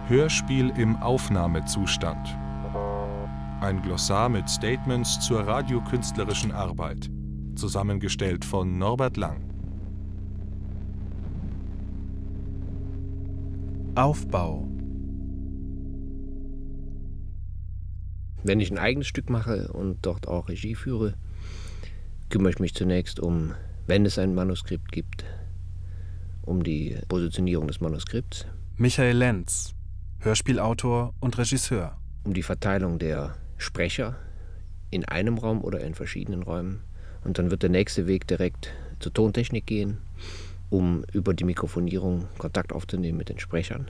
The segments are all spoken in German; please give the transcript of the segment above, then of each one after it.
Hörspiel im Aufnahmezustand. Ein Glossar mit Statements zur radiokünstlerischen Arbeit. Zusammengestellt von Norbert Lang. Aufbau. Wenn ich ein eigenes Stück mache und dort auch Regie führe, kümmere ich mich zunächst um, wenn es ein Manuskript gibt, um die Positionierung des Manuskripts. Michael Lenz, Hörspielautor und Regisseur. Um die Verteilung der Sprecher in einem Raum oder in verschiedenen Räumen. Und dann wird der nächste Weg direkt zur Tontechnik gehen, um über die Mikrofonierung Kontakt aufzunehmen mit den Sprechern.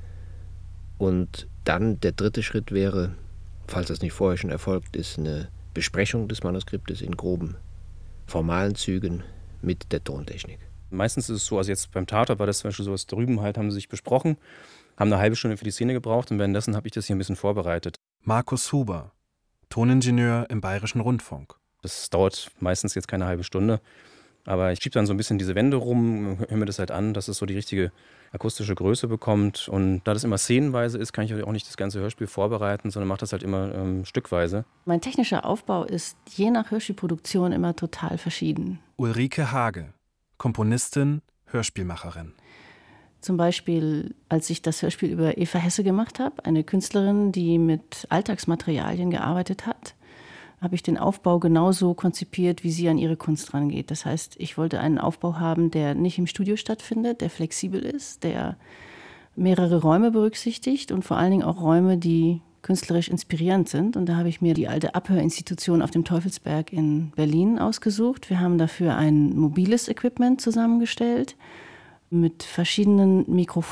Und dann der dritte Schritt wäre, falls das nicht vorher schon erfolgt ist, eine Besprechung des Manuskriptes in groben, formalen Zügen mit der Tontechnik. Meistens ist es so, also jetzt beim Tatort war das zum Beispiel so, was drüben halt haben sie sich besprochen, haben eine halbe Stunde für die Szene gebraucht und währenddessen habe ich das hier ein bisschen vorbereitet. Markus Huber, Toningenieur im Bayerischen Rundfunk. Das dauert meistens jetzt keine halbe Stunde, aber ich schiebe dann so ein bisschen diese Wände rum, höre mir das halt an, dass es so die richtige akustische Größe bekommt. Und da das immer szenenweise ist, kann ich auch nicht das ganze Hörspiel vorbereiten, sondern mache das halt immer stückweise. Mein technischer Aufbau ist je nach Hörspielproduktion immer total verschieden. Ulrike Hage, Komponistin, Hörspielmacherin. Zum Beispiel, als ich das Hörspiel über Eva Hesse gemacht habe, eine Künstlerin, die mit Alltagsmaterialien gearbeitet hat, habe ich den Aufbau genauso konzipiert, wie sie an ihre Kunst rangeht. Das heißt, ich wollte einen Aufbau haben, der nicht im Studio stattfindet, der flexibel ist, der mehrere Räume berücksichtigt und vor allen Dingen auch Räume, die künstlerisch inspirierend sind. Und da habe ich mir die alte Abhörinstitution auf dem Teufelsberg in Berlin ausgesucht. Wir haben dafür ein mobiles Equipment zusammengestellt mit verschiedenen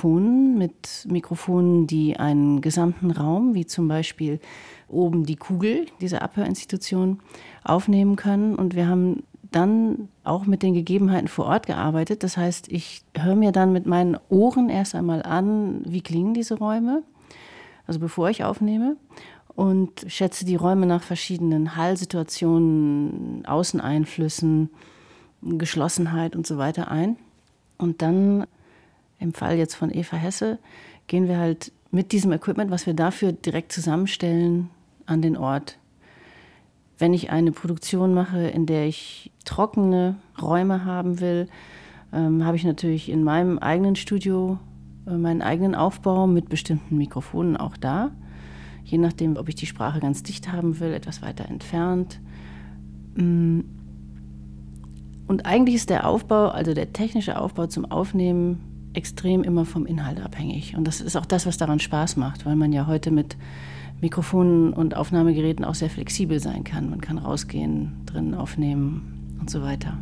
Mikrofonen, die einen gesamten Raum, wie zum Beispiel oben die Kugel dieser Abhörinstitution, aufnehmen können. Und wir haben dann auch mit den Gegebenheiten vor Ort gearbeitet. Das heißt, ich höre mir dann mit meinen Ohren erst einmal an, wie klingen diese Räume, also bevor ich aufnehme, und schätze die Räume nach verschiedenen Hallsituationen, Außeneinflüssen, Geschlossenheit und so weiter ein. Und dann, im Fall jetzt von Eva Hesse, gehen wir halt mit diesem Equipment, was wir dafür direkt zusammenstellen, an den Ort. Wenn ich eine Produktion mache, in der ich trockene Räume haben will, habe ich natürlich in meinem eigenen Studio meinen eigenen Aufbau mit bestimmten Mikrofonen auch da. Je nachdem, ob ich die Sprache ganz dicht haben will, etwas weiter entfernt. Und eigentlich ist der Aufbau, also der technische Aufbau zum Aufnehmen, extrem immer vom Inhalt abhängig. Und das ist auch das, was daran Spaß macht, weil man ja heute mit Mikrofonen und Aufnahmegeräten auch sehr flexibel sein kann. Man kann rausgehen, drinnen aufnehmen und so weiter.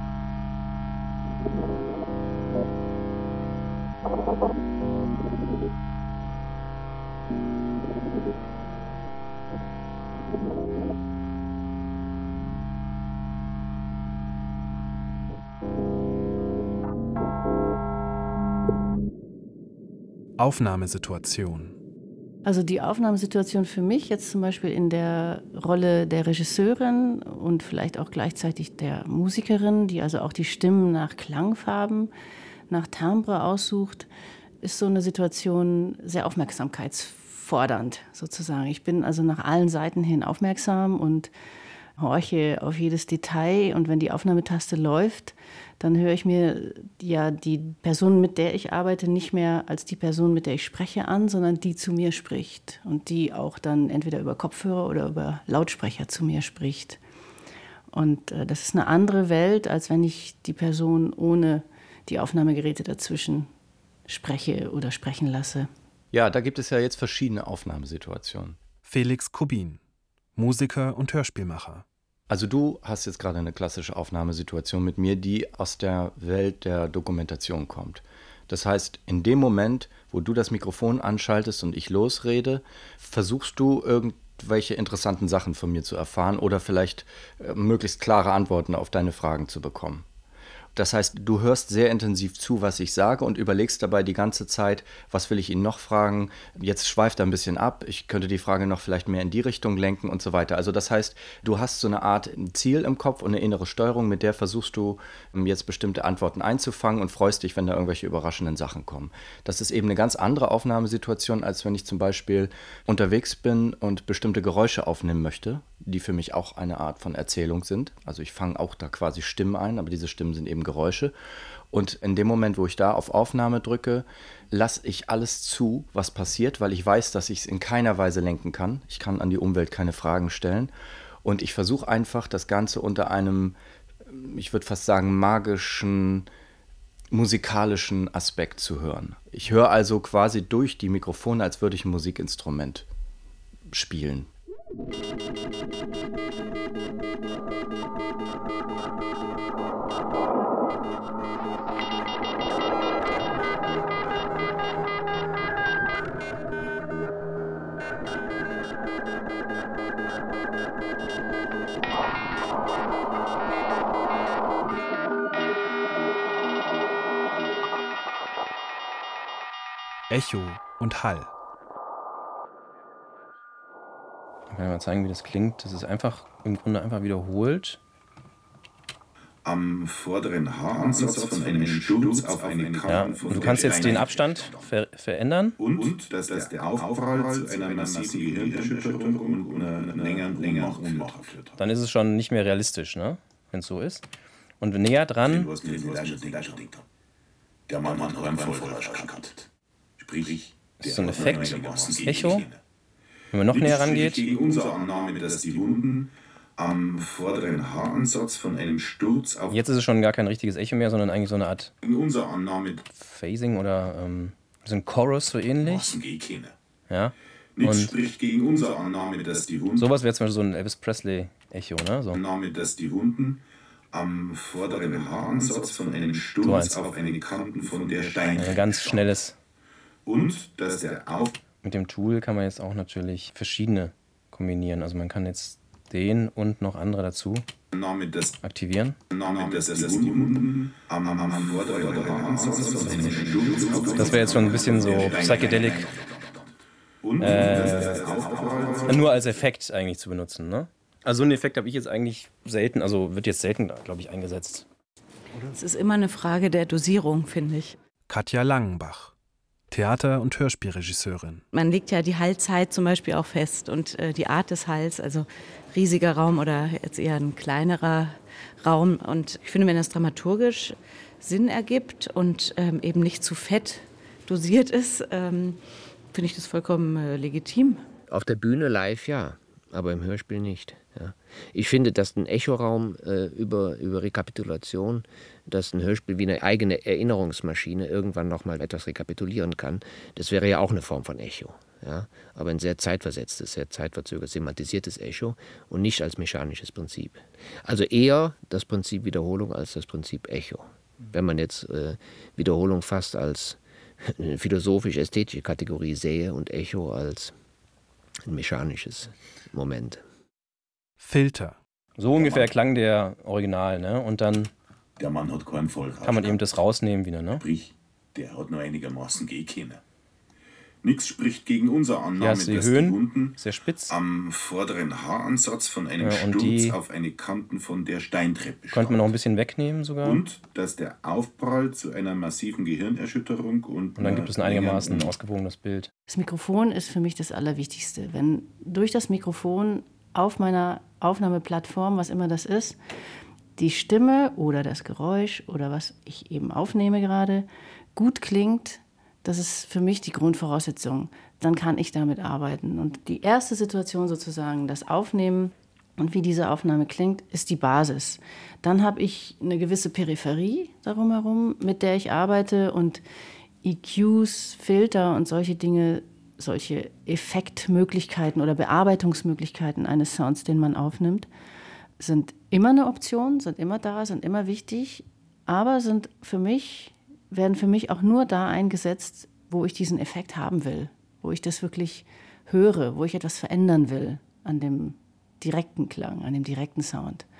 Aufnahmesituation. Also die Aufnahmesituation für mich jetzt zum Beispiel in der Rolle der Regisseurin und vielleicht auch gleichzeitig der Musikerin, die also auch die Stimmen nach Klangfarben, nach Timbre aussucht, ist so eine Situation sehr aufmerksamkeitsfordernd sozusagen. Ich bin also nach allen Seiten hin aufmerksam und horche auf jedes Detail, und wenn die Aufnahmetaste läuft, dann höre ich mir ja die Person, mit der ich arbeite, nicht mehr als die Person, mit der ich spreche, an, sondern die zu mir spricht und die auch dann entweder über Kopfhörer oder über Lautsprecher zu mir spricht. Und das ist eine andere Welt, als wenn ich die Person ohne die Aufnahmegeräte dazwischen spreche oder sprechen lasse. Ja, da gibt es ja jetzt verschiedene Aufnahmesituationen. Felix Kubin, Musiker und Hörspielmacher. Also du hast jetzt gerade eine klassische Aufnahmesituation mit mir, die aus der Welt der Dokumentation kommt. Das heißt, in dem Moment, wo du das Mikrofon anschaltest und ich losrede, versuchst du irgendwelche interessanten Sachen von mir zu erfahren oder vielleicht möglichst klare Antworten auf deine Fragen zu bekommen. Das heißt, du hörst sehr intensiv zu, was ich sage und überlegst dabei die ganze Zeit, was will ich ihn noch fragen? Jetzt schweift er ein bisschen ab, ich könnte die Frage noch vielleicht mehr in die Richtung lenken und so weiter. Also das heißt, du hast so eine Art Ziel im Kopf und eine innere Steuerung, mit der versuchst du jetzt bestimmte Antworten einzufangen und freust dich, wenn da irgendwelche überraschenden Sachen kommen. Das ist eben eine ganz andere Aufnahmesituation, als wenn ich zum Beispiel unterwegs bin und bestimmte Geräusche aufnehmen möchte, die für mich auch eine Art von Erzählung sind. Also ich fange auch da quasi Stimmen ein, aber diese Stimmen sind eben Geräusche. Und in dem Moment, wo ich da auf Aufnahme drücke, lasse ich alles zu, was passiert, weil ich weiß, dass ich es in keiner Weise lenken kann. Ich kann an die Umwelt keine Fragen stellen. Und ich versuche einfach, das Ganze unter einem, ich würde fast sagen, magischen, musikalischen Aspekt zu hören. Ich höre also quasi durch die Mikrofone, als würde ich ein Musikinstrument spielen. Echo und Hall. Ich kann mal zeigen, wie das klingt. Das ist einfach im Grunde einfach wiederholt. Am vorderen Haaransatz von einem Sturz auf eine Kante von Du kannst jetzt den Abstand verändern. und dass der Aufprall zu einer massiven Gehirnerschütterung und einer längeren Ohnmacht führt. Dann ist es schon nicht mehr realistisch, ne? Wenn es so ist. Und näher dran, Was mir der Mann hat einen Vollrausch gehabt. Sprich, ist so ein Effekt, Echo. Wenn man noch näher rangeht, gegen unsere Annahme, dass die Wunden am vorderen Haaransatz von einem Sturz auf jetzt ist es schon gar kein richtiges Echo mehr, sondern eigentlich so eine Art in unserer Annahme Phasing oder so ein Chorus so ähnlich. Massen gehen können. Ja. Nichts Und spricht gegen unsere Annahme, dass die Wunden sowas wäre zum Beispiel so ein Elvis Presley-Echo, ne? So. Am vorderen Haaransatz von einem So Sturz eins. auf eine Kanten von der Ein Steintreppe ganz schnelles. und dass der Mit dem Tool kann man jetzt auch natürlich verschiedene kombinieren. Also man kann jetzt den und noch andere dazu Aufnahme, dass aktivieren. die Wunden am vorderen Haaransatz von einem Sturz auf Das wäre jetzt schon ein bisschen so psychedelic, und dass der Aufprall nur als Effekt eigentlich zu benutzen, ne? Also so einen Effekt habe ich jetzt eigentlich selten, also wird jetzt selten, glaube ich, eingesetzt. Es ist immer eine Frage der Dosierung, finde ich. Katja Langenbach, Theater- und Hörspielregisseurin. Man legt ja die Hallzeit zum Beispiel auch fest und die Art des Halls, also riesiger Raum oder jetzt eher ein kleinerer Raum. Und ich finde, wenn das dramaturgisch Sinn ergibt und eben nicht zu fett dosiert ist, finde ich das vollkommen legitim. Auf der Bühne live ja, aber im Hörspiel nicht. Ja. Ich finde, dass ein Echoraum über Rekapitulation, dass ein Hörspiel wie eine eigene Erinnerungsmaschine irgendwann nochmal etwas rekapitulieren kann, das wäre ja auch eine Form von Echo. Ja. Aber ein sehr zeitversetztes, sehr zeitverzögertes, semantisiertes Echo und nicht als mechanisches Prinzip. Also eher das Prinzip Wiederholung als das Prinzip Echo. Wenn man jetzt Wiederholung fast als eine philosophisch-ästhetische Kategorie sehe und Echo als ein mechanisches Moment. Filter. So ungefähr klang der Original, ne? Und dann der Mann hat keinen Vollrausch. kann man eben das rausnehmen wieder, ne? Sprich, der hat nur einigermaßen gehen können. Nichts spricht gegen unsere Hier Annahme, hast du die dass die Höhen, Wunden sehr spitz. am vorderen Haaransatz von einem Ja, und Sturz die auf eine Kanten von der Steintreppe Könnte man noch ein bisschen wegnehmen sogar. und dass der Aufprall zu einer massiven Gehirnerschütterung und dann gibt es ein einigermaßen ausgewogenes Bild. Das Mikrofon ist für mich das Allerwichtigste. Wenn durch das Mikrofon auf meiner Aufnahmeplattform, was immer das ist, die Stimme oder das Geräusch oder was ich eben aufnehme gerade, gut klingt, das ist für mich die Grundvoraussetzung. Dann kann ich damit arbeiten. Und die erste Situation sozusagen, das Aufnehmen und wie diese Aufnahme klingt, ist die Basis. Dann habe ich eine gewisse Peripherie darum herum, mit der ich arbeite und EQs, Filter und solche Dinge, solche Effektmöglichkeiten oder Bearbeitungsmöglichkeiten eines Sounds, den man aufnimmt, sind immer eine Option, sind immer da, sind immer wichtig, aber werden für mich auch nur da eingesetzt, wo ich diesen Effekt haben will, wo ich das wirklich höre, wo ich etwas verändern will an dem direkten Klang, an dem direkten Sound.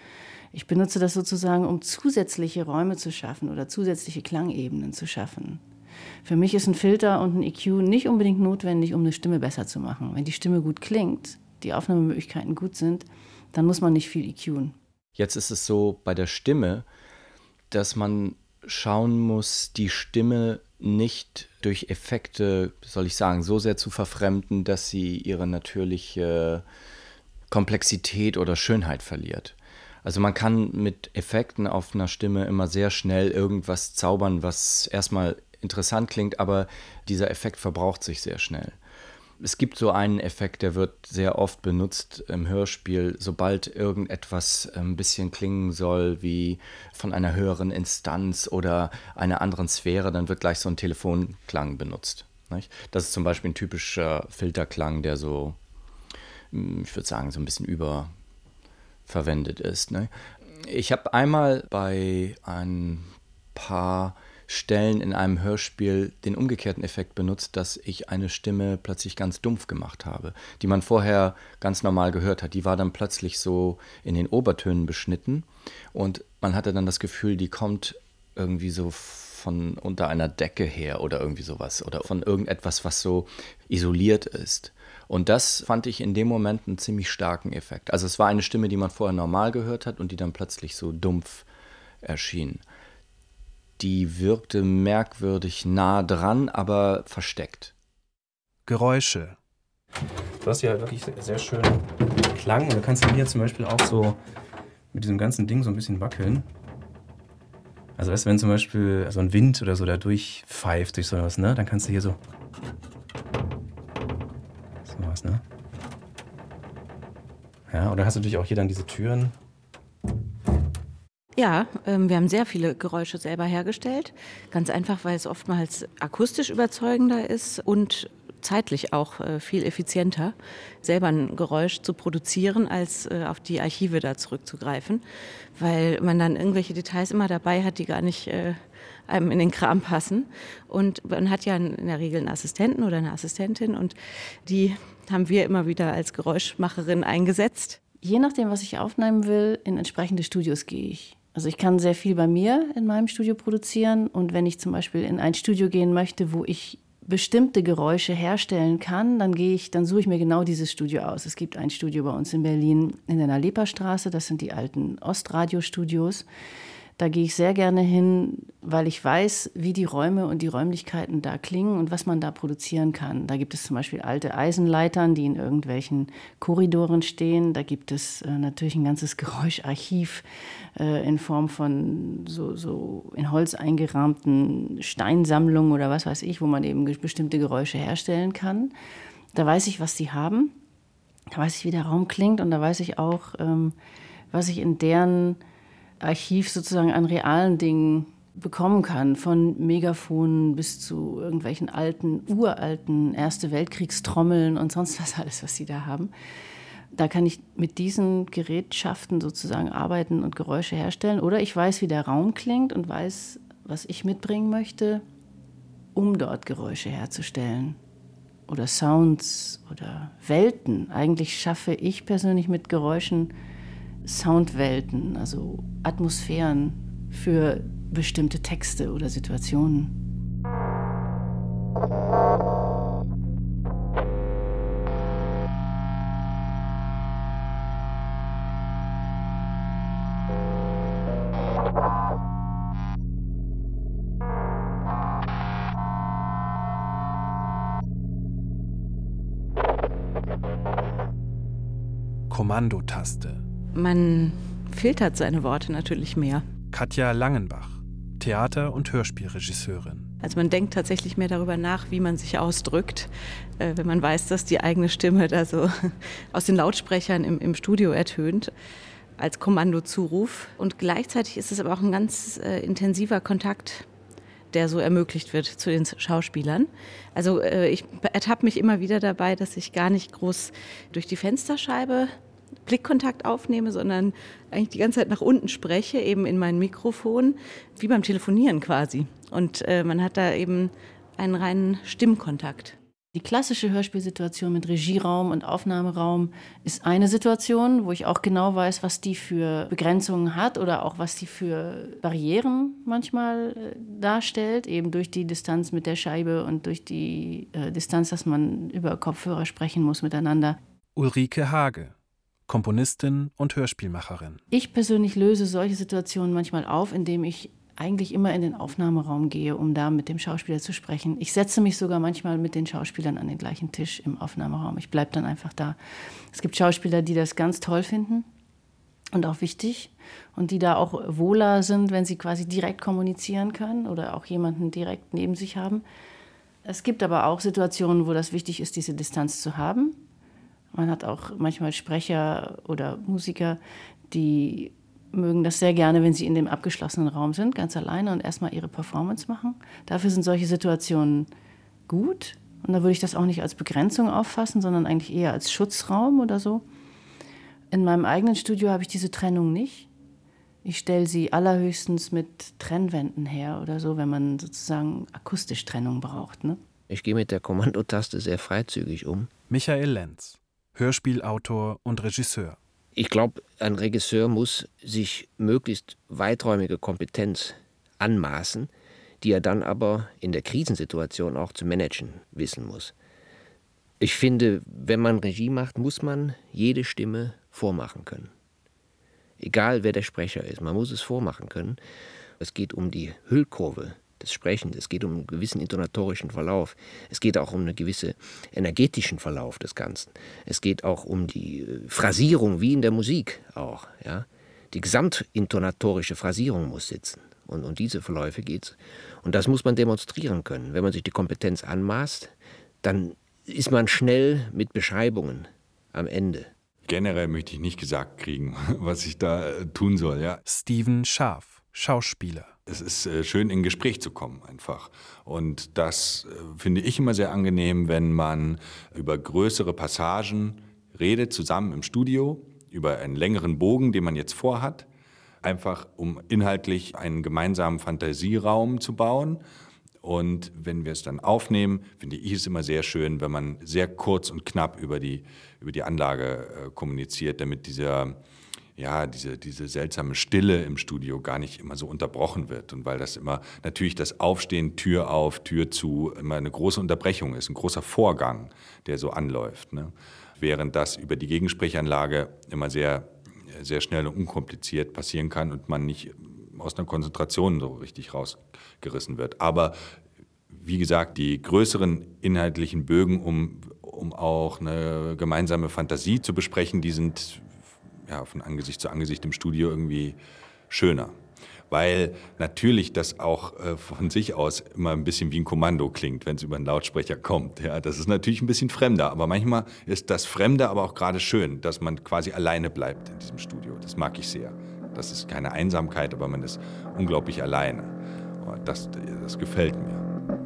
Ich benutze das sozusagen, um zusätzliche Räume zu schaffen oder zusätzliche Klangebenen zu schaffen. Für mich ist ein Filter und ein EQ nicht unbedingt notwendig, um eine Stimme besser zu machen. Wenn die Stimme gut klingt, die Aufnahmemöglichkeiten gut sind, dann muss man nicht viel EQen. Jetzt ist es so bei der Stimme, dass man schauen muss, die Stimme nicht durch Effekte, soll ich sagen, so sehr zu verfremden, dass sie ihre natürliche Komplexität oder Schönheit verliert. Also man kann mit Effekten auf einer Stimme immer sehr schnell irgendwas zaubern, was erstmal interessant klingt, aber dieser Effekt verbraucht sich sehr schnell. Es gibt so einen Effekt, der wird sehr oft benutzt im Hörspiel, sobald irgendetwas ein bisschen klingen soll wie von einer höheren Instanz oder einer anderen Sphäre, dann wird gleich so ein Telefonklang benutzt. Nicht? Das ist zum Beispiel ein typischer Filterklang, der so, ich würde sagen, so ein bisschen überverwendet ist. Ne? Ich habe einmal bei ein paar Stellen in einem Hörspiel den umgekehrten Effekt benutzt, dass ich eine Stimme plötzlich ganz dumpf gemacht habe, die man vorher ganz normal gehört hat. Die war dann plötzlich so in den Obertönen beschnitten und man hatte dann das Gefühl, die kommt irgendwie so von unter einer Decke her oder irgendwie sowas oder von irgendetwas, was so isoliert ist. Und das fand ich in dem Moment einen ziemlich starken Effekt. Also es war eine Stimme, die man vorher normal gehört hat und die dann plötzlich so dumpf erschien. Die wirkte merkwürdig nah dran, aber versteckt. Geräusche. Du hast ja wirklich sehr schön Klang und du kannst hier zum Beispiel auch so mit diesem ganzen Ding so ein bisschen wackeln. Also weißt du, wenn zum Beispiel so ein Wind oder so da durchpfeift durch sowas, ne, dann kannst du hier so sowas, ne? Ja, oder hast du natürlich auch hier dann diese Türen. Ja, wir haben sehr viele Geräusche selber hergestellt. Ganz einfach, weil es oftmals akustisch überzeugender ist und zeitlich auch viel effizienter, selber ein Geräusch zu produzieren, als auf die Archive da zurückzugreifen, weil man dann irgendwelche Details immer dabei hat, die gar nicht einem in den Kram passen. Und man hat ja in der Regel einen Assistenten oder eine Assistentin und die haben wir immer wieder als Geräuschmacherin eingesetzt. Je nachdem, was ich aufnehmen will, in entsprechende Studios gehe ich. Also ich kann sehr viel bei mir in meinem Studio produzieren und wenn ich zum Beispiel in ein Studio gehen möchte, wo ich bestimmte Geräusche herstellen kann, dann suche ich mir genau dieses Studio aus. Es gibt ein Studio bei uns in Berlin in der Nalepa-Straße, das sind die alten Ostradio-Studios. Da gehe ich sehr gerne hin, weil ich weiß, wie die Räume und die Räumlichkeiten da klingen und was man da produzieren kann. Da gibt es zum Beispiel alte Eisenleitern, die in irgendwelchen Korridoren stehen. Da gibt es natürlich ein ganzes Geräuscharchiv in Form von so in Holz eingerahmten Steinsammlungen oder was weiß ich, wo man eben bestimmte Geräusche herstellen kann. Da weiß ich, was die haben. Da weiß ich, wie der Raum klingt und da weiß ich auch, was ich in deren Archiv sozusagen an realen Dingen bekommen kann, von Megafonen bis zu irgendwelchen uralten Erste-Weltkriegstrommeln und sonst was alles, was sie da haben. Da kann ich mit diesen Gerätschaften sozusagen arbeiten und Geräusche herstellen. Oder ich weiß, wie der Raum klingt und weiß, was ich mitbringen möchte, um dort Geräusche herzustellen. Oder Sounds oder Welten. Eigentlich schaffe ich persönlich mit Geräuschen Soundwelten, also Atmosphären für bestimmte Texte oder Situationen. Kommandotaste. Man filtert seine Worte natürlich mehr. Katja Langenbach, Theater- und Hörspielregisseurin. Also man denkt tatsächlich mehr darüber nach, wie man sich ausdrückt, wenn man weiß, dass die eigene Stimme da so aus den Lautsprechern im Studio ertönt, als Kommandozuruf. Und gleichzeitig ist es aber auch ein ganz intensiver Kontakt, der so ermöglicht wird zu den Schauspielern. Also ich ertappe mich immer wieder dabei, dass ich gar nicht groß durch die Fensterscheibe Blickkontakt aufnehme, sondern eigentlich die ganze Zeit nach unten spreche, eben in mein Mikrofon, wie beim Telefonieren quasi. Und man hat da eben einen reinen Stimmkontakt. Die klassische Hörspielsituation mit Regieraum und Aufnahmeraum ist eine Situation, wo ich auch genau weiß, was die für Begrenzungen hat oder auch was die für Barrieren manchmal darstellt, eben durch die Distanz mit der Scheibe und durch die Distanz, dass man über Kopfhörer sprechen muss miteinander. Ulrike Hage, Komponistin und Hörspielmacherin. Ich persönlich löse solche Situationen manchmal auf, indem ich eigentlich immer in den Aufnahmeraum gehe, um da mit dem Schauspieler zu sprechen. Ich setze mich sogar manchmal mit den Schauspielern an den gleichen Tisch im Aufnahmeraum. Ich bleibe dann einfach da. Es gibt Schauspieler, die das ganz toll finden und auch wichtig und die da auch wohler sind, wenn sie quasi direkt kommunizieren können oder auch jemanden direkt neben sich haben. Es gibt aber auch Situationen, wo das wichtig ist, diese Distanz zu haben. Man hat auch manchmal Sprecher oder Musiker, die mögen das sehr gerne, wenn sie in dem abgeschlossenen Raum sind, ganz alleine und erstmal ihre Performance machen. Dafür sind solche Situationen gut. Und da würde ich das auch nicht als Begrenzung auffassen, sondern eigentlich eher als Schutzraum oder so. In meinem eigenen Studio habe ich diese Trennung nicht. Ich stelle sie allerhöchstens mit Trennwänden her oder so, wenn man sozusagen akustisch Trennung braucht. Ne? Ich gehe mit der Kommandotaste sehr freizügig um. Michael Lenz, Hörspielautor und Regisseur. Ich glaube, ein Regisseur muss sich möglichst weiträumige Kompetenz anmaßen, die er dann aber in der Krisensituation auch zu managen wissen muss. Ich finde, wenn man Regie macht, muss man jede Stimme vormachen können. Egal, wer der Sprecher ist, man muss es vormachen können. Es geht um die Hüllkurve des Sprechens, es geht um einen gewissen intonatorischen Verlauf, es geht auch um einen gewissen energetischen Verlauf des Ganzen. Es geht auch um die Phrasierung, wie in der Musik auch. Ja? Die gesamtintonatorische Phrasierung muss sitzen. Und um diese Verläufe geht es. Und das muss man demonstrieren können. Wenn man sich die Kompetenz anmaßt, dann ist man schnell mit Beschreibungen am Ende. Generell möchte ich nicht gesagt kriegen, was ich da tun soll. Ja. Steven Scharf, Schauspieler. Es ist schön, in Gespräch zu kommen einfach. Und das finde ich immer sehr angenehm, wenn man über größere Passagen redet, zusammen im Studio, über einen längeren Bogen, den man jetzt vorhat, einfach um inhaltlich einen gemeinsamen Fantasieraum zu bauen. Und wenn wir es dann aufnehmen, finde ich es immer sehr schön, wenn man sehr kurz und knapp über die Anlage kommuniziert, damit diese seltsame Stille im Studio gar nicht immer so unterbrochen wird. Und weil das immer natürlich das Aufstehen, Tür auf, Tür zu, immer eine große Unterbrechung ist, ein großer Vorgang, der so anläuft. Ne? Während das über die Gegensprechanlage immer sehr, sehr schnell und unkompliziert passieren kann und man nicht aus einer Konzentration so richtig rausgerissen wird. Aber wie gesagt, die größeren inhaltlichen Bögen, um auch eine gemeinsame Fantasie zu besprechen, die sind von Angesicht zu Angesicht im Studio irgendwie schöner. Weil natürlich das auch von sich aus immer ein bisschen wie ein Kommando klingt, wenn es über einen Lautsprecher kommt. Ja, das ist natürlich ein bisschen fremder, aber manchmal ist das Fremde aber auch gerade schön, dass man quasi alleine bleibt in diesem Studio. Das mag ich sehr. Das ist keine Einsamkeit, aber man ist unglaublich alleine. Und das gefällt mir.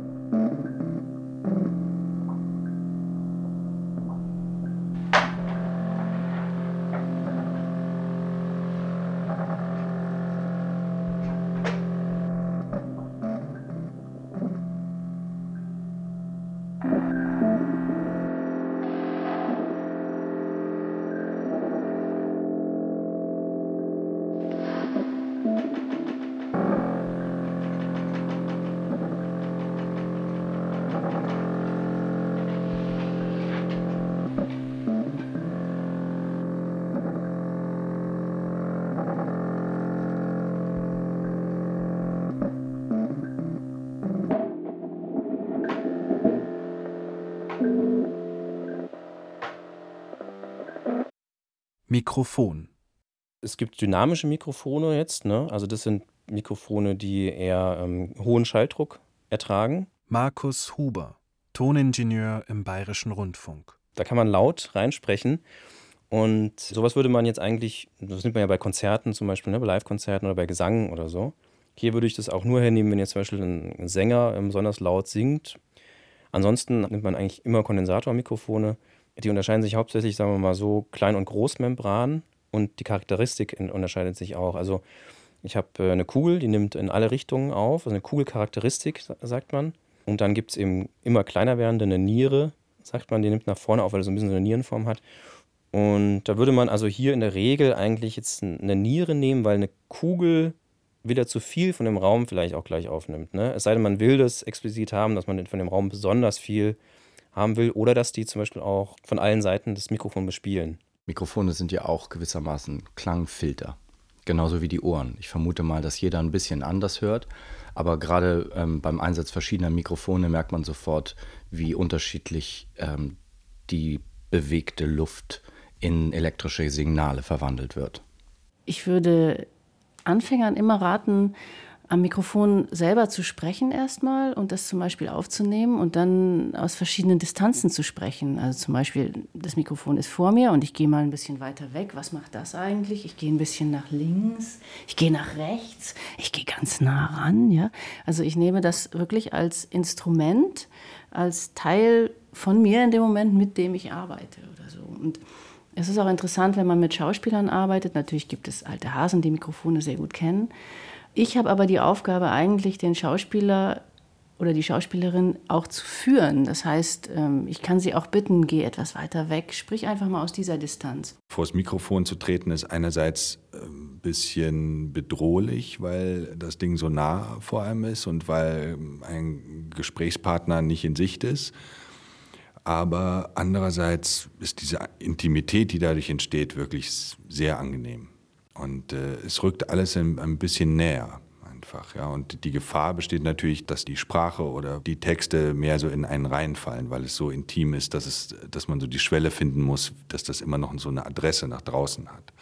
Mikrofon. Es gibt dynamische Mikrofone jetzt, ne? Also das sind Mikrofone, die eher hohen Schalldruck ertragen. Markus Huber, Toningenieur im Bayerischen Rundfunk. Da kann man laut reinsprechen und sowas würde man jetzt eigentlich, das nimmt man ja bei Konzerten zum Beispiel, ne? Bei Live-Konzerten oder bei Gesang oder so. Hier würde ich das auch nur hernehmen, wenn jetzt zum Beispiel ein Sänger besonders laut singt. Ansonsten nimmt man eigentlich immer Kondensatormikrofone. Die unterscheiden sich hauptsächlich, sagen wir mal so, Klein- und Großmembran und die Charakteristik unterscheidet sich auch. Also ich habe eine Kugel, die nimmt in alle Richtungen auf, also eine Kugelcharakteristik, sagt man. Und dann gibt es eben immer kleiner werdende eine Niere, sagt man, die nimmt nach vorne auf, weil er so ein bisschen so eine Nierenform hat. Und da würde man also hier in der Regel eigentlich jetzt eine Niere nehmen, weil eine Kugel wieder zu viel von dem Raum vielleicht auch gleich aufnimmt. Ne? Es sei denn, man will das explizit haben, dass man von dem Raum besonders viel haben will oder dass die zum Beispiel auch von allen Seiten das Mikrofon bespielen. Mikrofone sind ja auch gewissermaßen Klangfilter, genauso wie die Ohren. Ich vermute mal, dass jeder ein bisschen anders hört, aber gerade beim Einsatz verschiedener Mikrofone merkt man sofort, wie unterschiedlich die bewegte Luft in elektrische Signale verwandelt wird. Ich würde Anfängern immer raten, am Mikrofon selber zu sprechen erstmal und das zum Beispiel aufzunehmen und dann aus verschiedenen Distanzen zu sprechen. Also zum Beispiel, das Mikrofon ist vor mir und ich gehe mal ein bisschen weiter weg. Was macht das eigentlich? Ich gehe ein bisschen nach links, ich gehe nach rechts, ich gehe ganz nah ran. Ja? Also ich nehme das wirklich als Instrument, als Teil von mir in dem Moment, mit dem ich arbeite oder so. Und es ist auch interessant, wenn man mit Schauspielern arbeitet. Natürlich gibt es alte Hasen, die Mikrofone sehr gut kennen. Ich habe aber die Aufgabe, eigentlich den Schauspieler oder die Schauspielerin auch zu führen. Das heißt, ich kann sie auch bitten, geh etwas weiter weg, sprich einfach mal aus dieser Distanz. Vor das Mikrofon zu treten ist einerseits ein bisschen bedrohlich, weil das Ding so nah vor einem ist und weil ein Gesprächspartner nicht in Sicht ist. Aber andererseits ist diese Intimität, die dadurch entsteht, wirklich sehr angenehm. Und es rückt alles ein bisschen näher einfach. Ja. Und die Gefahr besteht natürlich, dass die Sprache oder die Texte mehr so in einen reinfallen, weil es so intim ist, dass man so die Schwelle finden muss, dass das immer noch so eine Adresse nach draußen hat.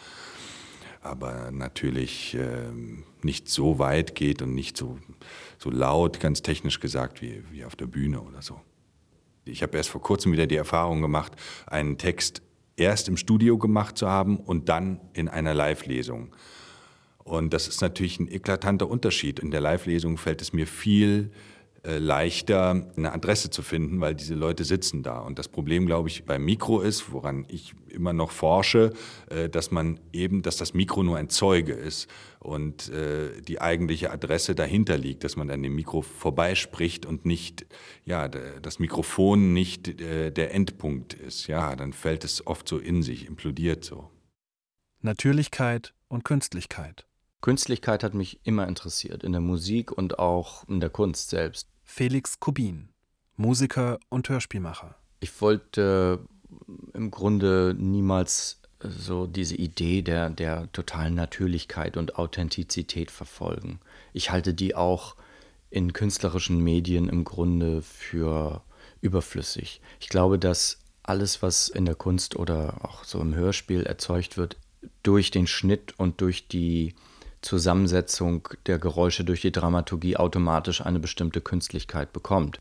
Aber natürlich nicht so weit geht und nicht so laut, ganz technisch gesagt, wie auf der Bühne oder so. Ich habe erst vor kurzem wieder die Erfahrung gemacht, einen Text erst im Studio gemacht zu haben und dann in einer Live-Lesung. Und das ist natürlich ein eklatanter Unterschied. In der Live-Lesung fällt es mir viel leichter, eine Adresse zu finden, weil diese Leute sitzen da. Und das Problem, glaube ich, beim Mikro ist, woran ich immer noch forsche, dass das Mikro nur ein Zeuge ist und die eigentliche Adresse dahinter liegt, dass man an dem Mikro vorbeispricht und nicht, das Mikrofon nicht der Endpunkt ist. Ja, dann fällt es oft so in sich, implodiert so. Natürlichkeit und Künstlichkeit. Künstlichkeit hat mich immer interessiert, in der Musik und auch in der Kunst selbst. Felix Kubin, Musiker und Hörspielmacher. Ich wollte im Grunde niemals so diese Idee der totalen Natürlichkeit und Authentizität verfolgen. Ich halte die auch in künstlerischen Medien im Grunde für überflüssig. Ich glaube, dass alles, was in der Kunst oder auch so im Hörspiel erzeugt wird, durch den Schnitt und durch die Zusammensetzung der Geräusche, durch die Dramaturgie automatisch eine bestimmte Künstlichkeit bekommt.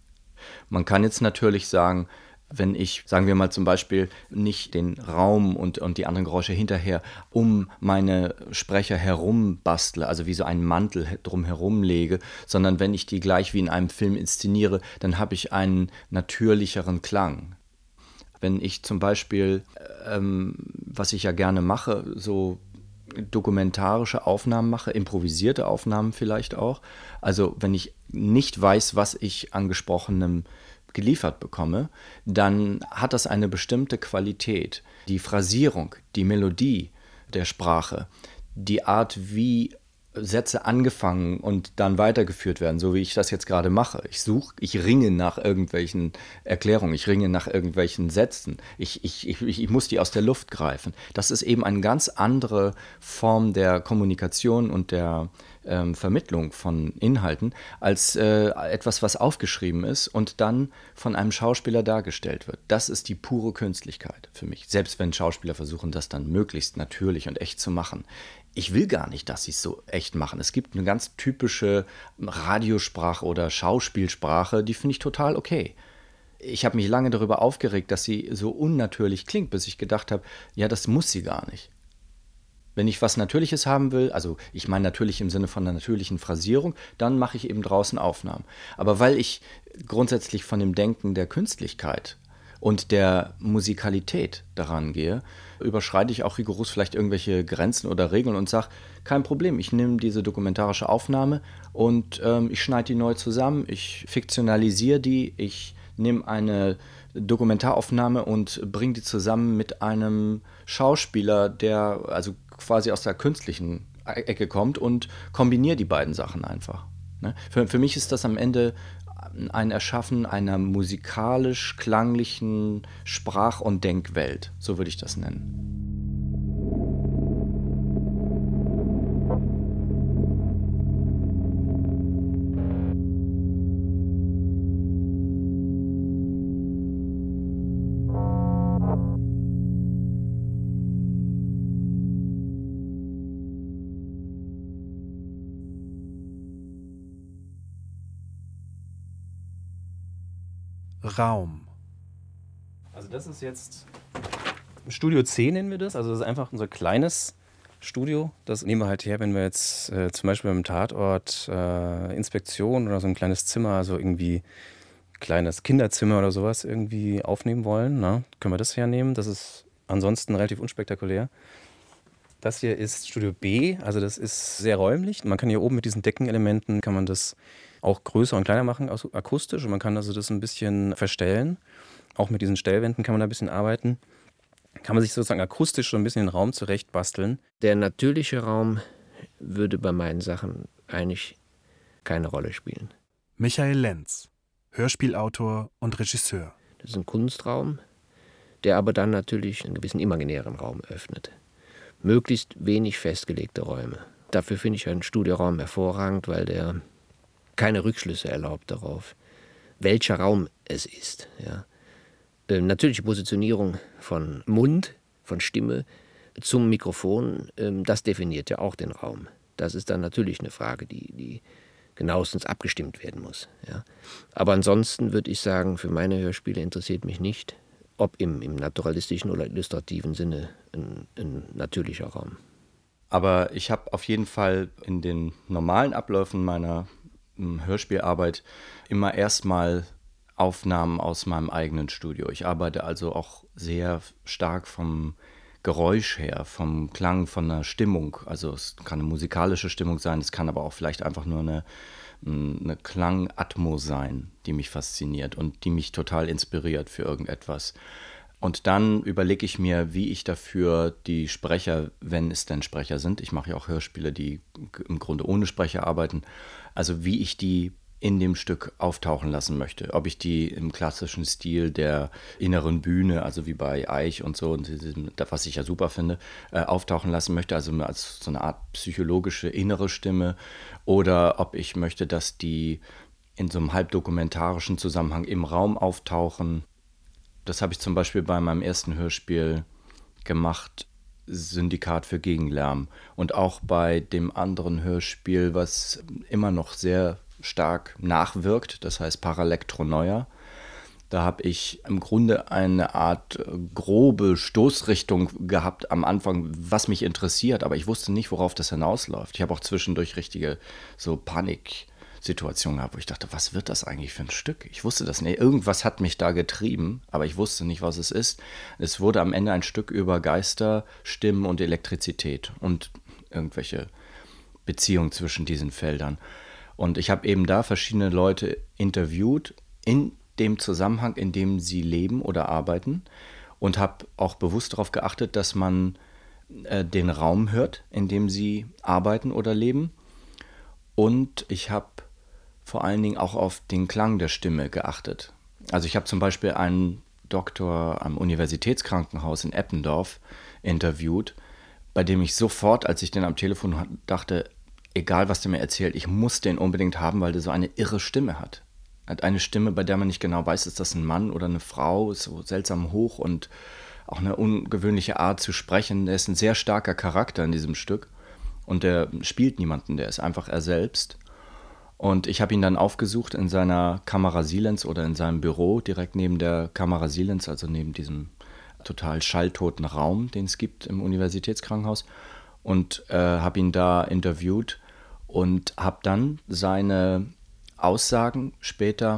Man kann jetzt natürlich sagen, wenn ich, sagen wir mal zum Beispiel, nicht den Raum und die anderen Geräusche hinterher um meine Sprecher herum bastle, also wie so einen Mantel drumherum lege, sondern wenn ich die gleich wie in einem Film inszeniere, dann habe ich einen natürlicheren Klang. Wenn ich zum Beispiel, was ich ja gerne mache, so dokumentarische Aufnahmen mache, improvisierte Aufnahmen vielleicht auch. Also wenn ich nicht weiß, was ich an Gesprochenem geliefert bekomme, dann hat das eine bestimmte Qualität. Die Phrasierung, die Melodie der Sprache, die Art, wie Sätze angefangen und dann weitergeführt werden, so wie ich das jetzt gerade mache. Ich ringe nach irgendwelchen Erklärungen, ich ringe nach irgendwelchen Sätzen. Ich muss die aus der Luft greifen. Das ist eben eine ganz andere Form der Kommunikation und der Vermittlung von Inhalten als etwas, was aufgeschrieben ist und dann von einem Schauspieler dargestellt wird. Das ist die pure Künstlichkeit für mich. Selbst wenn Schauspieler versuchen, das dann möglichst natürlich und echt zu machen. Ich will gar nicht, dass sie es so echt machen. Es gibt eine ganz typische Radiosprache oder Schauspielsprache, die finde ich total okay. Ich habe mich lange darüber aufgeregt, dass sie so unnatürlich klingt, bis ich gedacht habe, ja, das muss sie gar nicht. Wenn ich was Natürliches haben will, also ich meine natürlich im Sinne von einer natürlichen Phrasierung, dann mache ich eben draußen Aufnahmen. Aber weil ich grundsätzlich von dem Denken der Künstlichkeit und der Musikalität daran gehe, überschreite ich auch rigoros vielleicht irgendwelche Grenzen oder Regeln und sage, kein Problem, ich nehme diese dokumentarische Aufnahme und ich schneide die neu zusammen, ich fiktionalisiere die, ich nehme eine Dokumentaraufnahme und bringe die zusammen mit einem Schauspieler, der also quasi aus der künstlichen Ecke kommt und kombiniere die beiden Sachen einfach. Ne? Für mich ist das am Ende ein Erschaffen einer musikalisch-klanglichen Sprach- und Denkwelt, so würde ich das nennen. Raum. Also das ist jetzt Studio C, nennen wir das. Also das ist einfach unser kleines Studio. Das nehmen wir halt her, wenn wir jetzt zum Beispiel beim Tatort Inspektion oder so ein kleines Zimmer, also irgendwie kleines Kinderzimmer oder sowas irgendwie aufnehmen wollen. Na, können wir das hernehmen. Das ist ansonsten relativ unspektakulär. Das hier ist Studio B, also das ist sehr räumlich. Man kann hier oben mit diesen Deckenelementen, kann man das auch größer und kleiner machen, akustisch. Und man kann also das ein bisschen verstellen. Auch mit diesen Stellwänden kann man da ein bisschen arbeiten. Kann man sich sozusagen akustisch so ein bisschen den Raum zurechtbasteln. Der natürliche Raum würde bei meinen Sachen eigentlich keine Rolle spielen. Michael Lenz, Hörspielautor und Regisseur. Das ist ein Kunstraum, der aber dann natürlich einen gewissen imaginären Raum öffnet. Möglichst wenig festgelegte Räume. Dafür finde ich einen Studioraum hervorragend, weil der keine Rückschlüsse erlaubt darauf, welcher Raum es ist. Ja. Natürliche Positionierung von Mund, von Stimme zum Mikrofon, das definiert ja auch den Raum. Das ist dann natürlich eine Frage, die genauestens abgestimmt werden muss. Ja. Aber ansonsten würde ich sagen, für meine Hörspiele interessiert mich nicht, ob im naturalistischen oder illustrativen Sinne ein natürlicher Raum. Aber ich habe auf jeden Fall in den normalen Abläufen meiner Hörspielarbeit immer erstmal Aufnahmen aus meinem eigenen Studio. Ich arbeite also auch sehr stark vom Geräusch her, vom Klang, von der Stimmung. Also es kann eine musikalische Stimmung sein, es kann aber auch vielleicht einfach nur eine Klangatmo sein, die mich fasziniert und die mich total inspiriert für irgendetwas. Und dann überlege ich mir, wie ich dafür die Sprecher, wenn es denn Sprecher sind, ich mache ja auch Hörspiele, die im Grunde ohne Sprecher arbeiten, also wie ich die in dem Stück auftauchen lassen möchte. Ob ich die im klassischen Stil der inneren Bühne, also wie bei Eich und so, was ich ja super finde, auftauchen lassen möchte, also als so eine Art psychologische innere Stimme, oder ob ich möchte, dass die in so einem halbdokumentarischen Zusammenhang im Raum auftauchen. Das habe ich zum Beispiel bei meinem ersten Hörspiel gemacht, Syndikat für Gegenlärm. Und auch bei dem anderen Hörspiel, was immer noch sehr stark nachwirkt, das heißt Paralektroneuer. Da habe ich im Grunde eine Art grobe Stoßrichtung gehabt am Anfang, was mich interessiert, aber ich wusste nicht, worauf das hinausläuft. Ich habe auch zwischendurch richtige so Paniksituationen gehabt, wo ich dachte, was wird das eigentlich für ein Stück? Ich wusste das nicht. Irgendwas hat mich da getrieben, aber ich wusste nicht, was es ist. Es wurde am Ende ein Stück über Geister, Stimmen und Elektrizität und irgendwelche Beziehungen zwischen diesen Feldern. Und ich habe eben da verschiedene Leute interviewt in dem Zusammenhang, in dem sie leben oder arbeiten, und habe auch bewusst darauf geachtet, dass man den Raum hört, in dem sie arbeiten oder leben. Und ich habe vor allen Dingen auch auf den Klang der Stimme geachtet. Also ich habe zum Beispiel einen Doktor am Universitätskrankenhaus in Eppendorf interviewt, bei dem ich sofort, als ich den am Telefon dachte, egal was der mir erzählt, ich muss den unbedingt haben, weil der so eine irre Stimme hat. Er hat eine Stimme, bei der man nicht genau weiß, ist das ein Mann oder eine Frau, ist so seltsam hoch und auch eine ungewöhnliche Art zu sprechen. Der ist ein sehr starker Charakter in diesem Stück und der spielt niemanden, der ist einfach er selbst. Und ich habe ihn dann aufgesucht in seiner Kamera Silenz oder in seinem Büro direkt neben der Kamera Silenz, also neben diesem total schalltoten Raum, den es gibt im Universitätskrankenhaus, und habe ihn da interviewt und habe dann seine Aussagen später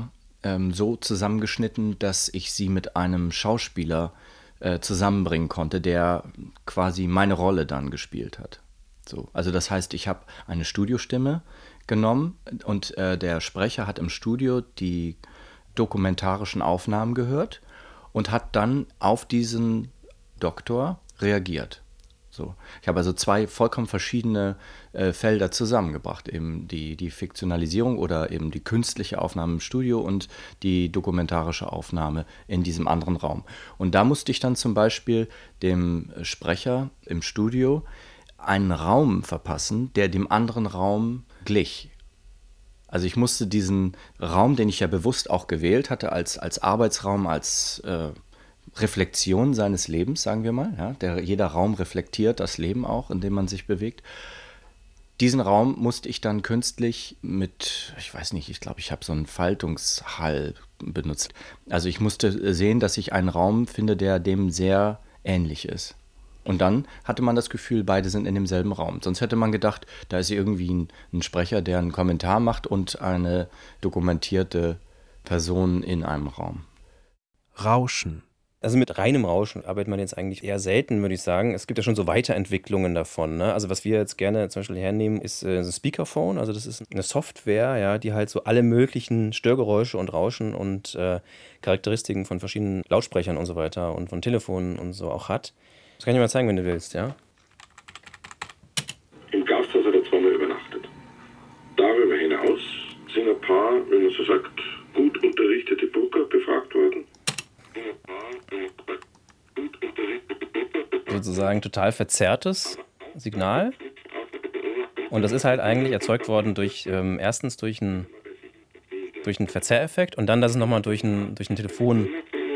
so zusammengeschnitten, dass ich sie mit einem Schauspieler zusammenbringen konnte, der quasi meine Rolle dann gespielt hat. So, also das heißt, ich habe eine Studiostimme genommen und der Sprecher hat im Studio die dokumentarischen Aufnahmen gehört und hat dann auf diesen Doktor reagiert. So. Ich habe also 2 vollkommen verschiedene Felder zusammengebracht, eben die Fiktionalisierung oder eben die künstliche Aufnahme im Studio und die dokumentarische Aufnahme in diesem anderen Raum. Und da musste ich dann zum Beispiel dem Sprecher im Studio einen Raum verpassen, der dem anderen Raum glich. Also ich musste diesen Raum, den ich ja bewusst auch gewählt hatte, als Arbeitsraum, als Reflexion seines Lebens, sagen wir mal. Ja, jeder Raum reflektiert das Leben auch, in dem man sich bewegt. Diesen Raum musste ich dann künstlich mit, ich weiß nicht, ich glaube, ich habe so einen Faltungshall benutzt. Also ich musste sehen, dass ich einen Raum finde, der dem sehr ähnlich ist. Und dann hatte man das Gefühl, beide sind in demselben Raum. Sonst hätte man gedacht, da ist irgendwie ein Sprecher, der einen Kommentar macht und eine dokumentierte Person in einem Raum. Rauschen. Also mit reinem Rauschen arbeitet man jetzt eigentlich eher selten, würde ich sagen. Es gibt ja schon so Weiterentwicklungen davon, ne? Also was wir jetzt gerne zum Beispiel hernehmen, ist ein Speakerphone. Also das ist eine Software, ja, die halt so alle möglichen Störgeräusche und Rauschen und Charakteristiken von verschiedenen Lautsprechern und so weiter und von Telefonen und so auch hat. Das kann ich dir mal zeigen, wenn du willst, ja? Im Gasthaus hat er zweimal übernachtet. Darüber hinaus sind ein paar, wenn man so sagt, gut unterrichtete Booker befragt worden. Sozusagen total verzerrtes Signal. Und das ist halt eigentlich erzeugt worden durch, erstens durch einen Verzerreffekt und dann, dass es nochmal durch ein Telefon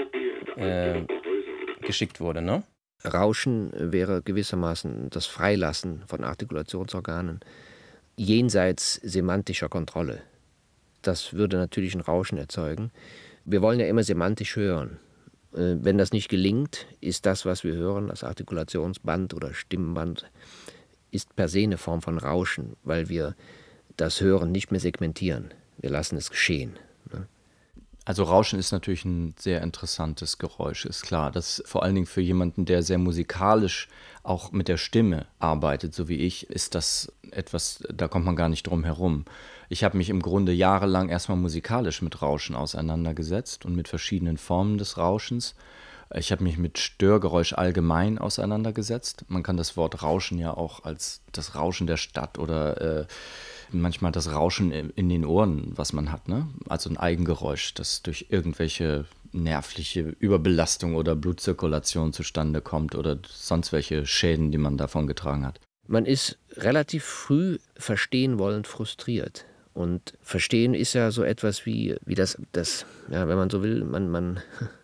geschickt wurde, ne? Rauschen wäre gewissermaßen das Freilassen von Artikulationsorganen jenseits semantischer Kontrolle. Das würde natürlich ein Rauschen erzeugen. Wir wollen ja immer semantisch hören. Wenn das nicht gelingt, ist das, was wir hören, das Artikulationsband oder Stimmband, ist per se eine Form von Rauschen, weil wir das Hören nicht mehr segmentieren. Wir lassen es geschehen. Ne? Also Rauschen ist natürlich ein sehr interessantes Geräusch, ist klar. Das vor allen Dingen für jemanden, der sehr musikalisch auch mit der Stimme arbeitet, so wie ich, ist das etwas, da kommt man gar nicht drum herum. Ich habe mich im Grunde jahrelang erstmal musikalisch mit Rauschen auseinandergesetzt und mit verschiedenen Formen des Rauschens. Ich habe mich mit Störgeräusch allgemein auseinandergesetzt. Man kann das Wort Rauschen ja auch als das Rauschen der Stadt oder manchmal das Rauschen in den Ohren, was man hat, ne? Also ein Eigengeräusch, das durch irgendwelche nervliche Überbelastung oder Blutzirkulation zustande kommt oder sonst welche Schäden, die man davon getragen hat. Man ist relativ früh verstehen wollend frustriert. Und verstehen ist ja so etwas wie das ja, wenn man so will, man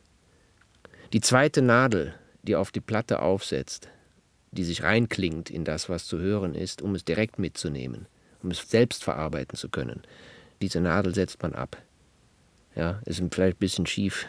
die zweite Nadel, die auf die Platte aufsetzt, die sich reinklingt in das, was zu hören ist, um es direkt mitzunehmen, um es selbst verarbeiten zu können. Diese Nadel setzt man ab. Ja, ist vielleicht ein bisschen schief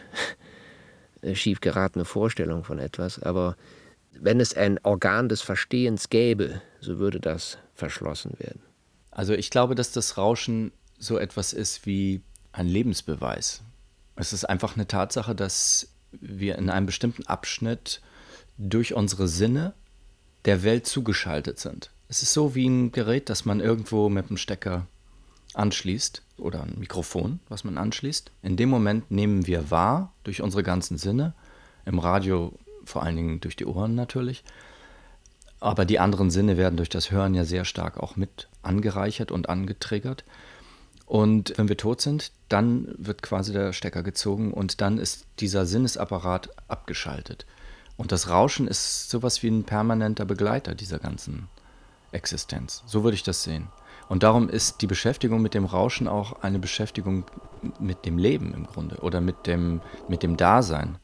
geratene Vorstellung von etwas, aber wenn es ein Organ des Verstehens gäbe, so würde das verschlossen werden. Also ich glaube, dass das Rauschen so etwas ist wie ein Lebensbeweis. Es ist einfach eine Tatsache, dass wir in einem bestimmten Abschnitt durch unsere Sinne der Welt zugeschaltet sind. Es ist so wie ein Gerät, das man irgendwo mit einem Stecker anschließt oder ein Mikrofon, was man anschließt. In dem Moment nehmen wir wahr durch unsere ganzen Sinne, im Radio vor allen Dingen durch die Ohren natürlich, aber die anderen Sinne werden durch das Hören ja sehr stark auch mit angereichert und angetriggert. Und wenn wir tot sind, dann wird quasi der Stecker gezogen und dann ist dieser Sinnesapparat abgeschaltet. Und das Rauschen ist sowas wie ein permanenter Begleiter dieser ganzen Existenz. So würde ich das sehen. Und darum ist die Beschäftigung mit dem Rauschen auch eine Beschäftigung mit dem Leben im Grunde oder mit dem Dasein.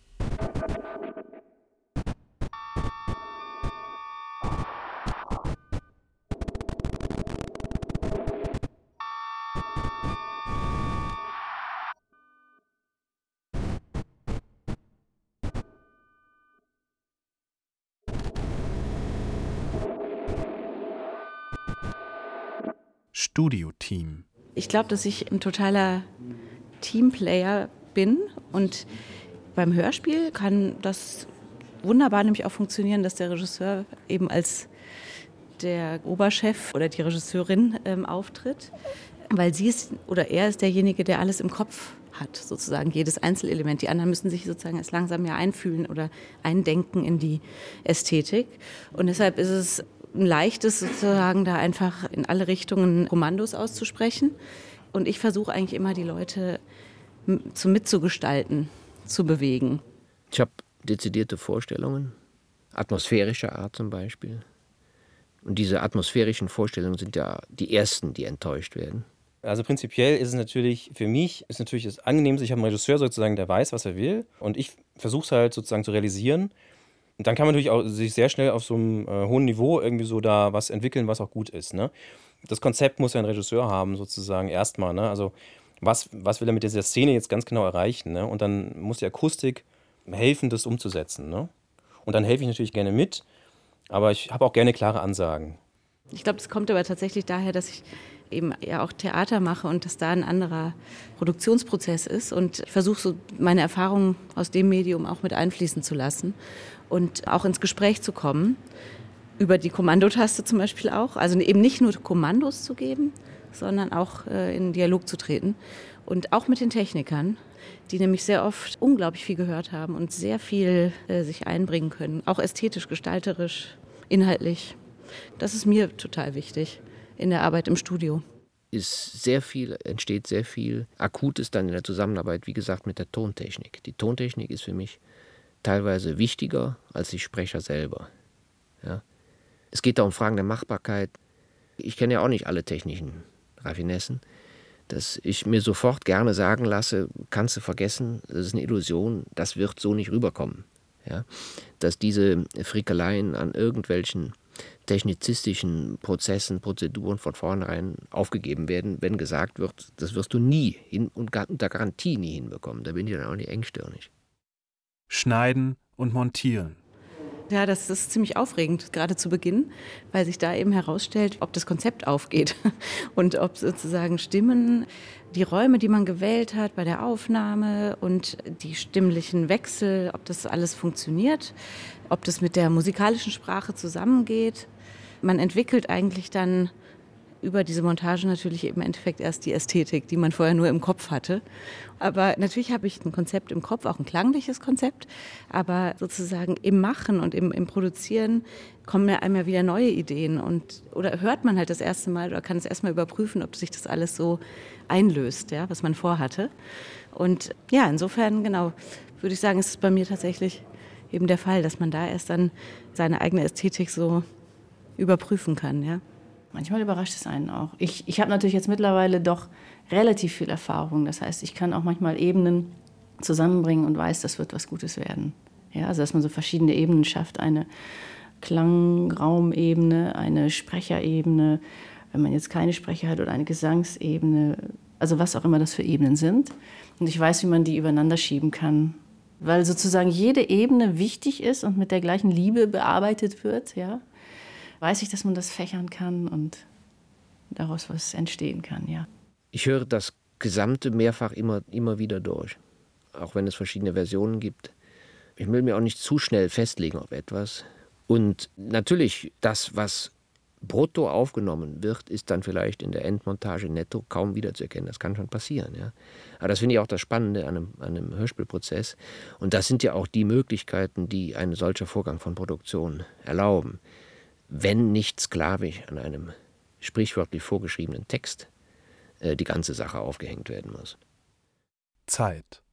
Studioteam. Ich glaube, dass ich ein totaler Teamplayer bin. Und beim Hörspiel kann das wunderbar nämlich auch funktionieren, dass der Regisseur eben als der Oberchef oder die Regisseurin auftritt, weil sie ist oder er ist derjenige, der alles im Kopf hat, sozusagen jedes Einzelelement. Die anderen müssen sich sozusagen erst langsam ja einfühlen oder eindenken in die Ästhetik. Und deshalb ist es ein leichtes sozusagen, da einfach in alle Richtungen Kommandos auszusprechen. Und ich versuche eigentlich immer, die Leute mitzugestalten, zu bewegen. Ich habe dezidierte Vorstellungen, atmosphärischer Art zum Beispiel. Und diese atmosphärischen Vorstellungen sind ja die ersten, die enttäuscht werden. Also prinzipiell ist es natürlich, für mich ist natürlich das Angenehmste, ich habe einen Regisseur sozusagen, der weiß, was er will, und ich versuche es halt sozusagen zu realisieren. Und dann kann man natürlich auch sich sehr schnell auf so einem hohen Niveau irgendwie so da was entwickeln, was auch gut ist, ne? Das Konzept muss ja ein Regisseur haben sozusagen erstmal, ne? Also was will er mit dieser Szene jetzt ganz genau erreichen, ne? Und dann muss die Akustik helfen, das umzusetzen, ne? Und dann helfe ich natürlich gerne mit, aber ich habe auch gerne klare Ansagen. Ich glaube, das kommt aber tatsächlich daher, dass ich eben ja auch Theater mache und dass da ein anderer Produktionsprozess ist. Und ich versuche so meine Erfahrungen aus dem Medium auch mit einfließen zu lassen und auch ins Gespräch zu kommen. Über die Kommandotaste zum Beispiel auch. Also eben nicht nur Kommandos zu geben, sondern auch in Dialog zu treten. Und auch mit den Technikern, die nämlich sehr oft unglaublich viel gehört haben und sehr viel sich einbringen können. Auch ästhetisch, gestalterisch, inhaltlich. Das ist mir total wichtig in der Arbeit im Studio. Entsteht sehr viel Akutes dann in der Zusammenarbeit, wie gesagt, mit der Tontechnik. Die Tontechnik ist für mich teilweise wichtiger als die Sprecher selber. Ja? Es geht da um Fragen der Machbarkeit. Ich kenne ja auch nicht alle technischen Raffinessen, dass ich mir sofort gerne sagen lasse, kannst du vergessen, das ist eine Illusion, das wird so nicht rüberkommen. Ja? Dass diese Frickeleien an irgendwelchen technizistischen Prozessen, Prozeduren von vornherein aufgegeben werden, wenn gesagt wird, das wirst du nie unter Garantie nie hinbekommen. Da bin ich dann auch nicht engstirnig. Schneiden und montieren. Ja, das ist ziemlich aufregend, gerade zu Beginn, weil sich da eben herausstellt, ob das Konzept aufgeht und ob sozusagen Stimmen, die Räume, die man gewählt hat bei der Aufnahme und die stimmlichen Wechsel, ob das alles funktioniert, ob das mit der musikalischen Sprache zusammengeht. Man entwickelt eigentlich dann über diese Montage natürlich im Endeffekt erst die Ästhetik, die man vorher nur im Kopf hatte. Aber natürlich habe ich ein Konzept im Kopf, auch ein klangliches Konzept. Aber sozusagen im Machen und im Produzieren kommen ja einem ja wieder neue Ideen. Oder hört man halt das erste Mal oder kann es erstmal überprüfen, ob sich das alles so einlöst, ja, was man vorhatte. Und ja, insofern, genau, würde ich sagen, ist es bei mir tatsächlich eben der Fall, dass man da erst dann seine eigene Ästhetik so überprüfen kann, ja. Manchmal überrascht es einen auch. Ich habe natürlich jetzt mittlerweile doch relativ viel Erfahrung. Das heißt, ich kann auch manchmal Ebenen zusammenbringen und weiß, das wird was Gutes werden. Ja, also dass man so verschiedene Ebenen schafft. Eine Klangraumebene, eine Sprecherebene, wenn man jetzt keine Sprecher hat, oder eine Gesangsebene. Also was auch immer das für Ebenen sind. Und ich weiß, wie man die übereinander schieben kann. Weil sozusagen jede Ebene wichtig ist und mit der gleichen Liebe bearbeitet wird, ja. Weiß ich, dass man das fächern kann und daraus was entstehen kann, ja. Ich höre das Gesamte mehrfach immer wieder durch, auch wenn es verschiedene Versionen gibt. Ich will mir auch nicht zu schnell festlegen auf etwas. Und natürlich, das, was brutto aufgenommen wird, ist dann vielleicht in der Endmontage netto kaum wiederzuerkennen. Das kann schon passieren, ja. Aber das finde ich auch das Spannende an einem Hörspielprozess. Und das sind ja auch die Möglichkeiten, die ein solcher Vorgang von Produktion erlauben. Wenn nicht sklavisch an einem sprichwörtlich vorgeschriebenen Text die ganze Sache aufgehängt werden muss. Zeit.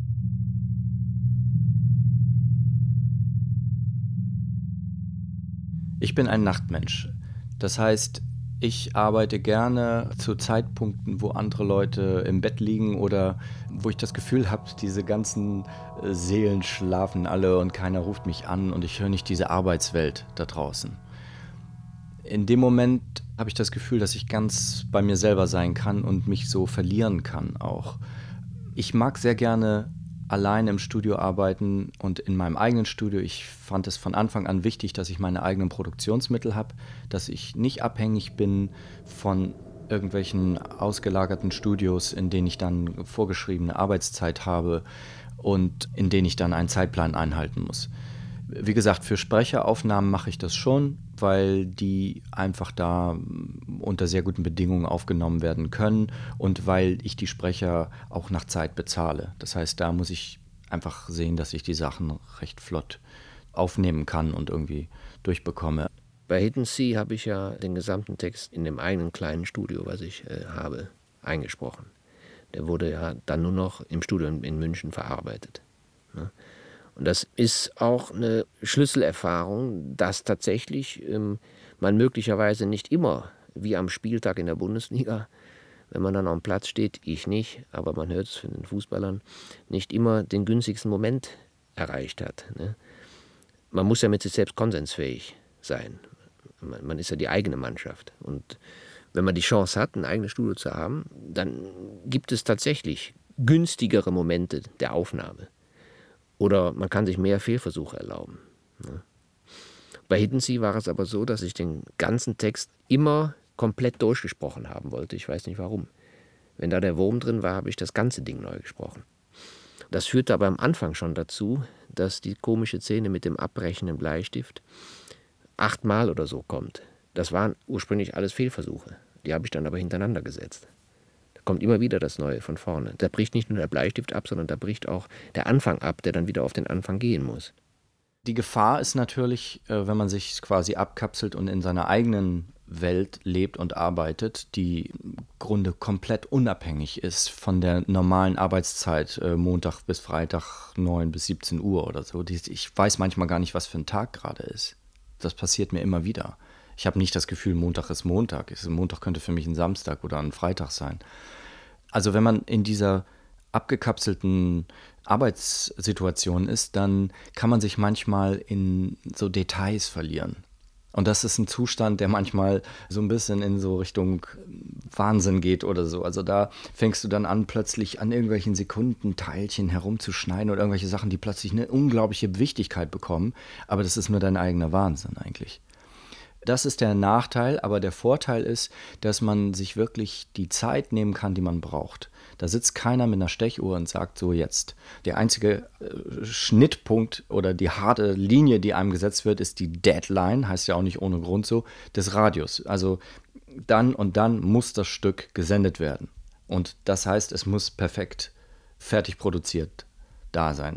Ich bin ein Nachtmensch. Das heißt, ich arbeite gerne zu Zeitpunkten, wo andere Leute im Bett liegen oder wo ich das Gefühl habe, diese ganzen Seelen schlafen alle und keiner ruft mich an und ich höre nicht diese Arbeitswelt da draußen. In dem Moment habe ich das Gefühl, dass ich ganz bei mir selber sein kann und mich so verlieren kann auch. Ich mag sehr gerne alleine im Studio arbeiten und in meinem eigenen Studio. Ich fand es von Anfang an wichtig, dass ich meine eigenen Produktionsmittel habe, dass ich nicht abhängig bin von irgendwelchen ausgelagerten Studios, in denen ich dann vorgeschriebene Arbeitszeit habe und in denen ich dann einen Zeitplan einhalten muss. Wie gesagt, für Sprecheraufnahmen mache ich das schon, weil die einfach da unter sehr guten Bedingungen aufgenommen werden können und weil ich die Sprecher auch nach Zeit bezahle. Das heißt, da muss ich einfach sehen, dass ich die Sachen recht flott aufnehmen kann und irgendwie durchbekomme. Bei Hidden Sea habe ich ja den gesamten Text in dem eigenen kleinen Studio, was ich habe, eingesprochen. Der wurde ja dann nur noch im Studio in München verarbeitet. Ne? Und das ist auch eine Schlüsselerfahrung, dass tatsächlich man möglicherweise nicht immer, wie am Spieltag in der Bundesliga, wenn man dann am Platz steht, ich nicht, aber man hört es von den Fußballern, nicht immer den günstigsten Moment erreicht hat. Ne? Man muss ja mit sich selbst konsensfähig sein. Man ist ja die eigene Mannschaft. Und wenn man die Chance hat, ein eigenes Studio zu haben, dann gibt es tatsächlich günstigere Momente der Aufnahme. Oder man kann sich mehr Fehlversuche erlauben. Bei Hidden Sea war es aber so, dass ich den ganzen Text immer komplett durchgesprochen haben wollte. Ich weiß nicht warum. Wenn da der Wurm drin war, habe ich das ganze Ding neu gesprochen. Das führte aber am Anfang schon dazu, dass die komische Szene mit dem abbrechenden Bleistift 8-mal oder so kommt. Das waren ursprünglich alles Fehlversuche. Die habe ich dann aber hintereinander gesetzt. Da kommt immer wieder das Neue von vorne. Da bricht nicht nur der Bleistift ab, sondern da bricht auch der Anfang ab, der dann wieder auf den Anfang gehen muss. Die Gefahr ist natürlich, wenn man sich quasi abkapselt und in seiner eigenen Welt lebt und arbeitet, die im Grunde komplett unabhängig ist von der normalen Arbeitszeit, Montag bis Freitag 9 bis 17 Uhr oder so. Ich weiß manchmal gar nicht, was für ein Tag gerade ist. Das passiert mir immer wieder. Ich habe nicht das Gefühl, Montag ist Montag. Montag könnte für mich ein Samstag oder ein Freitag sein. Also wenn man in dieser abgekapselten Arbeitssituation ist, dann kann man sich manchmal in so Details verlieren. Und das ist ein Zustand, der manchmal so ein bisschen in so Richtung Wahnsinn geht oder so. Also da fängst du dann an, plötzlich an irgendwelchen Sekundenteilchen herumzuschneiden oder irgendwelche Sachen, die plötzlich eine unglaubliche Wichtigkeit bekommen. Aber das ist nur dein eigener Wahnsinn eigentlich. Das ist der Nachteil, aber der Vorteil ist, dass man sich wirklich die Zeit nehmen kann, die man braucht. Da sitzt keiner mit einer Stechuhr und sagt so jetzt. Der einzige Schnittpunkt oder die harte Linie, die einem gesetzt wird, ist die Deadline, heißt ja auch nicht ohne Grund so, des Radios. Also dann und dann muss das Stück gesendet werden. Und das heißt, es muss perfekt fertig produziert da sein.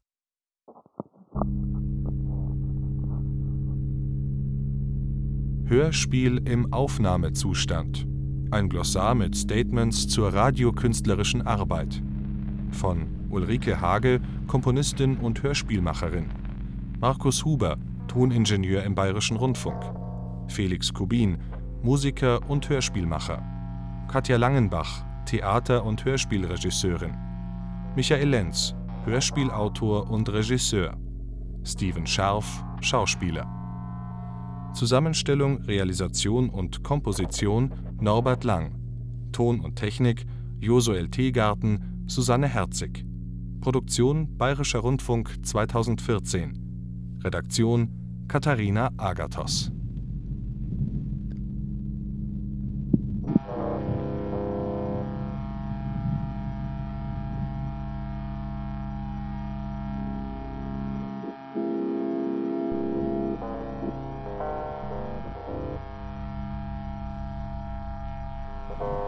Hörspiel im Aufnahmezustand. Ein Glossar mit Statements zur radiokünstlerischen Arbeit. Von Ulrike Hage, Komponistin und Hörspielmacherin. Markus Huber, Toningenieur im Bayerischen Rundfunk. Felix Kubin, Musiker und Hörspielmacher. Katja Langenbach, Theater- und Hörspielregisseurin. Michael Lenz, Hörspielautor und Regisseur. Steven Scharf, Schauspieler. Zusammenstellung, Realisation und Komposition Norbert Lang. Ton und Technik Josuel Teegarten, Susanne Herzig. Produktion Bayerischer Rundfunk 2014. Redaktion Katharina Agathos. Thank